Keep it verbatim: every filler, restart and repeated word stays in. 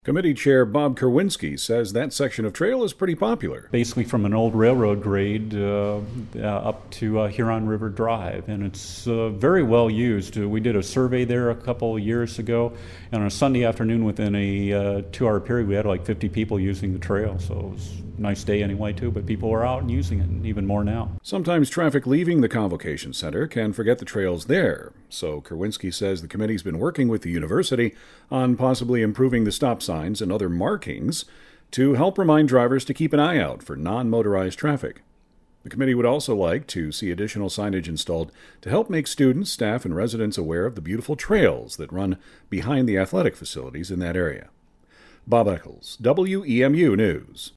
Committee Chair Bob Kerwinski says that section of trail is pretty popular. Basically from an old railroad grade uh, uh, up to uh, Huron River Drive, and it's uh, very well used. Uh, we did a survey there a couple of years ago, and on a Sunday afternoon within a uh, two-hour period we had like fifty people using the trail, so it was a nice day anyway too, but people were out and using it, and even more now. Sometimes traffic leaving the Convocation Center can forget the trails there, so Kerwinski says the committee's been working with the university on possibly improving the stop signs signs and other markings to help remind drivers to keep an eye out for non-motorized traffic. The committee would also like to see additional signage installed to help make students, staff, and residents aware of the beautiful trails that run behind the athletic facilities in that area. Bob Eccles, W E M U News.